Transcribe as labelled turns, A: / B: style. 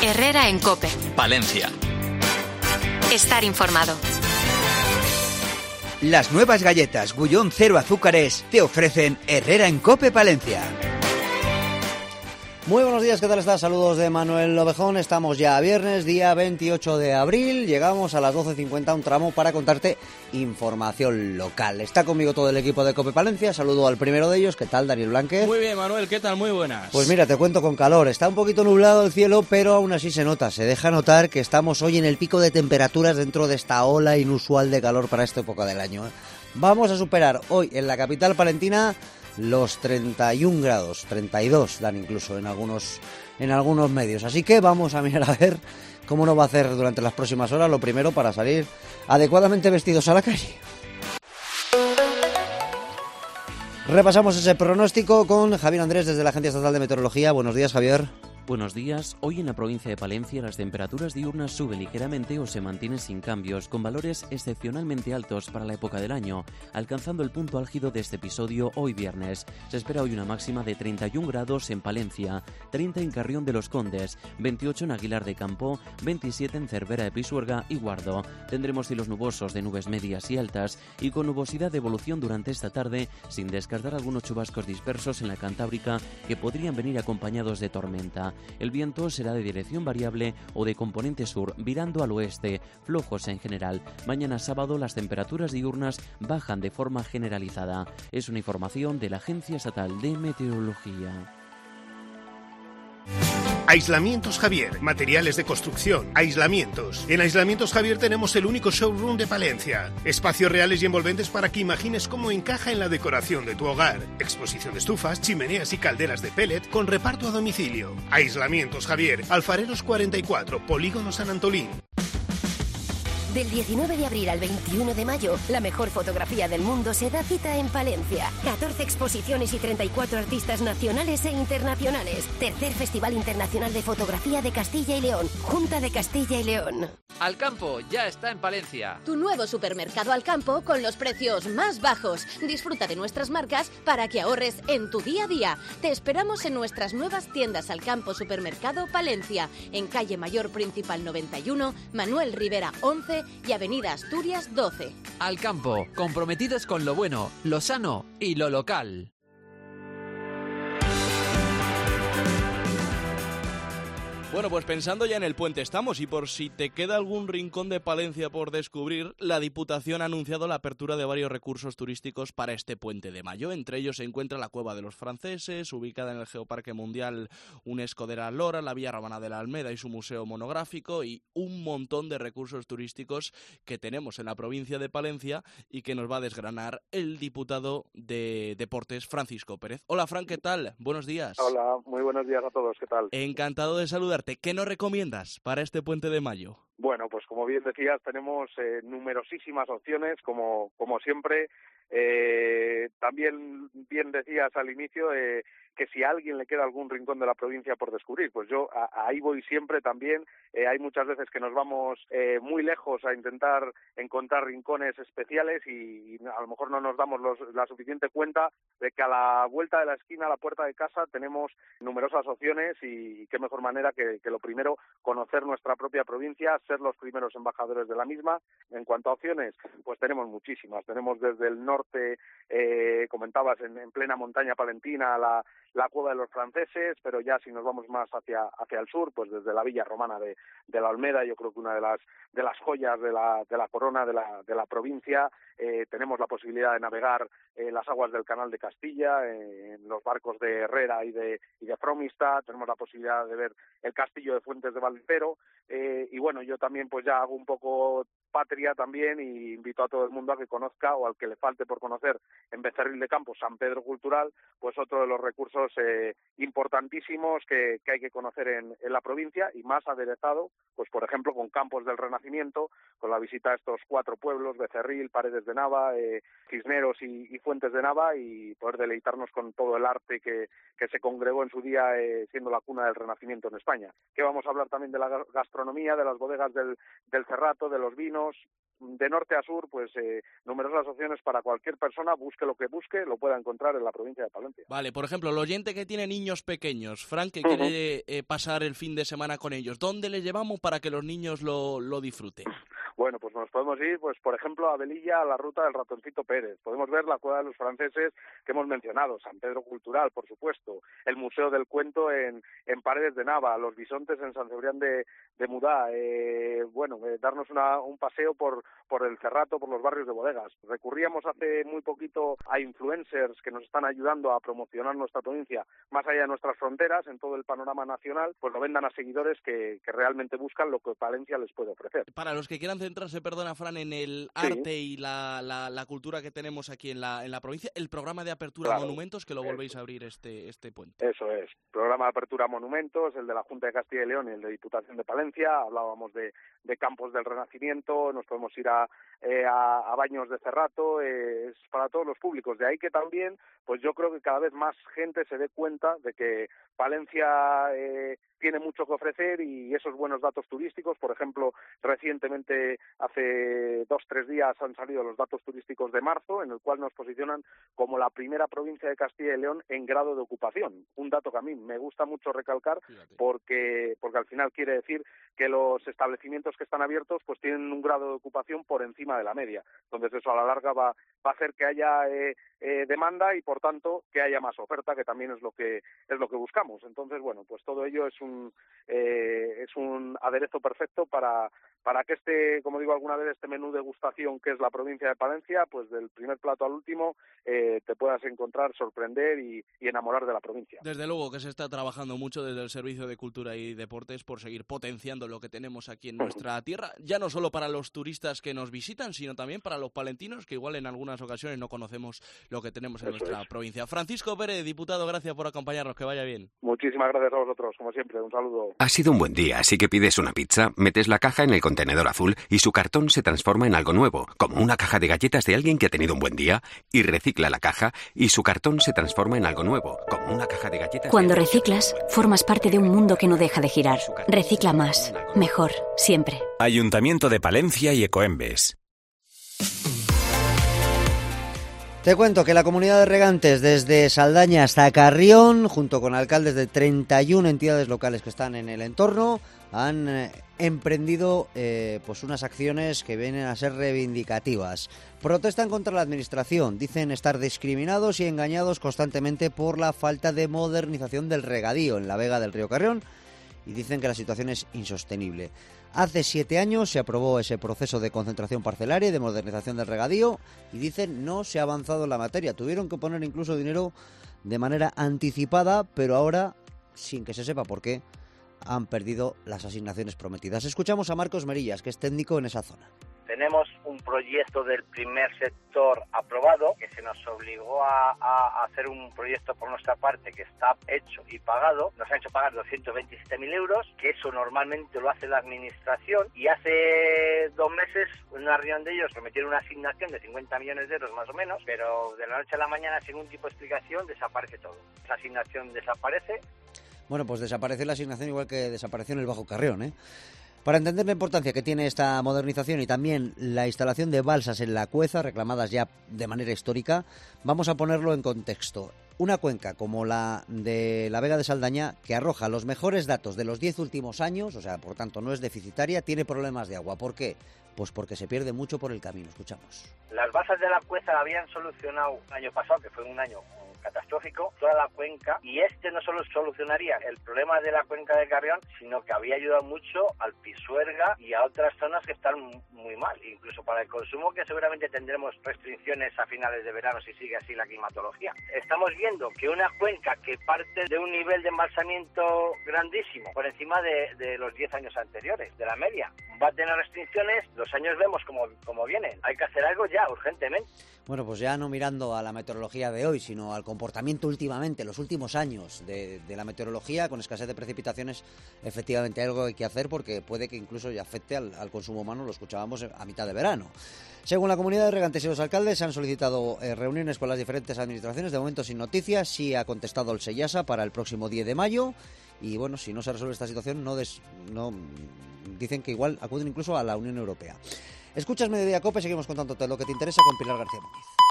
A: Herrera en COPE.
B: Palencia.
A: Estar informado.
C: Las nuevas galletas Gullón Cero Azúcares te ofrecen Herrera en COPE Palencia.
D: Muy buenos días, ¿qué tal estás? Saludos de Manuel Ovejón. Estamos ya viernes, día 28 de abril. Llegamos a las 12:50, un tramo para contarte información local. Está conmigo todo el equipo de COPE Palencia. Saludo al primero de ellos. ¿Qué tal, Daniel Blanquez?
E: Muy bien, Manuel, ¿qué tal? Muy buenas.
D: Pues mira, te cuento con calor. Está un poquito nublado el cielo, pero aún así se nota. Se deja notar que estamos hoy en el pico de temperaturas dentro de esta ola inusual de calor para esta época del año. Vamos a superar hoy en la capital palentina los 31 grados, 32 dan incluso en algunos medios. Así que vamos a mirar a ver cómo nos va a hacer durante las próximas horas. Lo primero, para salir adecuadamente vestidos a la calle. Repasamos ese pronóstico con Javier Andrés desde la Agencia Estatal de Meteorología. Buenos días, Javier.
F: Buenos días. Hoy en la provincia de Palencia las temperaturas diurnas suben ligeramente o se mantienen sin cambios, con valores excepcionalmente altos para la época del año, alcanzando el punto álgido de este episodio hoy viernes. Se espera hoy una máxima de 31 grados en Palencia, 30 en Carrión de los Condes, 28 en Aguilar de Campo, 27 en Cervera de Pisuerga y Guardo. Tendremos cielos nubosos de nubes medias y altas y con nubosidad de evolución durante esta tarde, sin descartar algunos chubascos dispersos en la Cantábrica que podrían venir acompañados de tormenta. El viento será de dirección variable o de componente sur, virando al oeste, flojos en general. Mañana sábado las temperaturas diurnas bajan de forma generalizada. Es una información de la Agencia Estatal de Meteorología.
G: Aislamientos Javier, materiales de construcción, aislamientos. En Aislamientos Javier tenemos el único showroom de Palencia. Espacios reales y envolventes para que imagines cómo encaja en la decoración de tu hogar. Exposición de estufas, chimeneas y calderas de pellet con reparto a domicilio. Aislamientos Javier, Alfareros 44, Polígono San Antolín.
H: Del 19 de abril al 21 de mayo, la mejor fotografía del mundo se da cita en Palencia. 14 exposiciones y 34 artistas nacionales e internacionales. Tercer Festival Internacional de Fotografía de Castilla y León. Junta de Castilla y León.
I: Alcampo ya está en Palencia.
J: Tu nuevo supermercado Alcampo con los precios más bajos. Disfruta de nuestras marcas para que ahorres en tu día a día. Te esperamos en nuestras nuevas tiendas Alcampo Supermercado Palencia, en calle Mayor Principal 91, Manuel Rivera 11 y Avenida Asturias 12.
I: Alcampo, comprometidos con lo bueno, lo sano y lo local.
E: Bueno, pues pensando ya en el puente estamos, y por si te queda algún rincón de Palencia por descubrir, la Diputación ha anunciado la apertura de varios recursos turísticos para este puente de mayo. Entre ellos se encuentra la Cueva de los Franceses, ubicada en el Geoparque Mundial UNESCO de la Lora, la Villa Romana de la Almeda y su museo monográfico, y un montón de recursos turísticos que tenemos en la provincia de Palencia y que nos va a desgranar el diputado de Deportes, Francisco Pérez. Hola, Fran, ¿qué tal? Buenos días.
K: Hola, muy buenos días a todos, ¿qué tal?
E: Encantado de saludarte. ¿Qué nos recomiendas para este puente de mayo?
K: Bueno, pues como bien decías, tenemos numerosísimas opciones, como siempre. También bien decías al inicio que si a alguien le queda algún rincón de la provincia por descubrir, pues yo ahí voy siempre también. Hay muchas veces que nos vamos muy lejos a intentar encontrar rincones especiales y a lo mejor no nos damos la suficiente cuenta de que a la vuelta de la esquina, a la puerta de casa, tenemos numerosas opciones y qué mejor manera que lo primero, conocer nuestra propia provincia, ser los primeros embajadores de la misma. En cuanto a opciones, pues tenemos muchísimas. Tenemos desde el norte, comentabas, en plena montaña palentina, la Cueva de los Franceses, pero ya si nos vamos más hacia el sur, pues desde la Villa Romana de la Almeda, yo creo que una de las joyas de la corona de la provincia. Tenemos la posibilidad de navegar las aguas del Canal de Castilla, en los barcos de Herrera y de Fromista. Tenemos la posibilidad de ver el castillo de Fuentes de Valpero, y bueno, yo también pues ya hago un poco patria también y invito a todo el mundo a que conozca, o al que le falte por conocer, en Becerril de Campos, San Pedro Cultural, pues otro de los recursos importantísimos que hay que conocer en la provincia, y más aderezado, pues por ejemplo con Campos del Renacimiento, con la visita a estos 4 pueblos, Becerril, Paredes de Nava, Cisneros y Fuentes de Nava, y poder deleitarnos con todo el arte que se congregó en su día, siendo la cuna del Renacimiento en España. Que vamos a hablar también de la gastronomía, de las bodegas del Cerrato, de los vinos, de norte a sur, pues numerosas opciones para cualquier persona, busque lo que busque, lo pueda encontrar en la provincia de Palencia.
E: Vale, por ejemplo, el oyente que tiene niños pequeños, Frank, que quiere pasar el fin de semana con ellos, ¿dónde les llevamos para que los niños lo disfruten?
K: Bueno, pues nos podemos ir, pues por ejemplo, a Velilla, a la ruta del Ratoncito Pérez. Podemos ver la Cueva de los Franceses que hemos mencionado, San Pedro Cultural, por supuesto, el Museo del Cuento en Paredes de Nava, los bisontes en San Cebrián de Mudá, darnos un paseo por el Cerrato, por los barrios de bodegas. Recurríamos hace muy poquito a influencers que nos están ayudando a promocionar nuestra provincia más allá de nuestras fronteras, en todo el panorama nacional, pues lo vendan a seguidores que realmente buscan lo que Palencia les puede ofrecer.
E: Para los que quieran centrarse, perdona Fran, en el arte y la cultura que tenemos aquí en la provincia, el programa de apertura a monumentos, que lo volvéis a abrir este puente.
K: Eso es, programa de apertura a monumentos, el de la Junta de Castilla y León y el de Diputación de Palencia. Hablábamos de campos del Renacimiento, nos podemos ir a baños de Cerrato, es para todos los públicos. De ahí que también, pues yo creo que cada vez más gente se dé cuenta de que Palencia tiene mucho que ofrecer y esos buenos datos turísticos. Por ejemplo, recientemente, hace 2-3 días, han salido los datos turísticos de marzo, en el cual nos posicionan como la primera provincia de Castilla y León en grado de ocupación. Un dato que a mí me gusta mucho recalcar, porque al final quiere decir que los establecimientos que están abiertos pues tienen un grado de ocupación por encima de la media. Entonces eso a la larga va a hacer que haya demanda y por tanto que haya más oferta, que también es lo que buscamos. Entonces, bueno, pues todo ello es un aderezo perfecto para que como digo alguna vez, este menú degustación que es la provincia de Palencia, pues del primer plato al último te puedas encontrar, sorprender y enamorar de la provincia.
E: Desde luego que se está trabajando mucho desde el Servicio de Cultura y Deportes por seguir potenciando lo que tenemos aquí en nuestra tierra, ya no solo para los turistas que nos visitan, sino también para los palentinos que igual en algunas ocasiones no conocemos lo que tenemos en nuestra provincia. Francisco Pérez, diputado, gracias por acompañarnos, que vaya bien.
K: Muchísimas gracias a vosotros, como siempre, un saludo.
B: Ha sido un buen día, así que pides una pizza, metes la caja en el contenedor azul y su cartón se transforma en algo nuevo, como una caja de galletas de alguien que ha tenido un buen día, y recicla la caja y su cartón se transforma en algo nuevo, como una caja de galletas.
L: Cuando reciclas, formas parte de un mundo que no deja de girar. Recicla más, mejor, siempre.
M: Ayuntamiento de Palencia y Ecoembes.
D: Te cuento que la comunidad de regantes desde Saldaña hasta Carrión, junto con alcaldes de 31 entidades locales que están en el entorno, han emprendido pues unas acciones que vienen a ser reivindicativas. Protestan contra la administración, dicen estar discriminados y engañados constantemente por la falta de modernización del regadío en la vega del río Carrión y dicen que la situación es insostenible. Hace 7 años se aprobó ese proceso de concentración parcelaria y de modernización del regadío y dicen no se ha avanzado en la materia. Tuvieron que poner incluso dinero de manera anticipada, pero ahora, sin que se sepa por qué, han perdido las asignaciones prometidas. Escuchamos a Marcos Merillas, que es técnico en esa zona.
N: Tenemos un proyecto del primer sector aprobado que se nos obligó a hacer un proyecto por nuestra parte que está hecho y pagado. Nos han hecho pagar 227.000 euros, que eso normalmente lo hace la administración, y hace 2 meses en una reunión de ellos prometieron una asignación de 50 millones de euros más o menos, pero de la noche a la mañana sin ningún tipo de explicación desaparece todo. Esa asignación desaparece.
D: Bueno, pues desapareció la asignación igual que desapareció en el Bajo Carrión, ¿eh? Para entender la importancia que tiene esta modernización y también la instalación de balsas en la Cueza, reclamadas ya de manera histórica, vamos a ponerlo en contexto. Una cuenca como la de la Vega de Saldaña, que arroja los mejores datos de los 10 últimos años, o sea, por tanto no es deficitaria, tiene problemas de agua. ¿Por qué? Pues porque se pierde mucho por el camino. Escuchamos.
N: Las balsas de la Cueza habían solucionado el año pasado, que fue un año catastrófico, toda la cuenca, y no solo solucionaría el problema de la cuenca de Carrión, sino que había ayudado mucho al Pisuerga y a otras zonas que están muy mal, incluso para el consumo, que seguramente tendremos restricciones a finales de verano si sigue así la climatología. Estamos viendo que una cuenca que parte de un nivel de embalsamiento grandísimo, por encima de los 10 años anteriores, de la media, va a tener restricciones. Los años vemos como vienen. Hay que hacer algo ya, urgentemente.
D: Bueno, pues ya no mirando a la meteorología de hoy, sino al comportamiento últimamente, los últimos años de la meteorología, con escasez de precipitaciones, efectivamente hay algo que hay que hacer porque puede que incluso ya afecte al consumo humano, lo escuchábamos a mitad de verano. Según la comunidad de regantes y los alcaldes, se han solicitado reuniones con las diferentes administraciones, de momento sin noticias. Sí ha contestado el SEIASA para el próximo 10 de mayo y bueno, si no se resuelve esta situación, dicen que igual acuden incluso a la Unión Europea. Escuchas Mediodía Cope, seguimos contándote lo que te interesa con Pilar García Muñiz.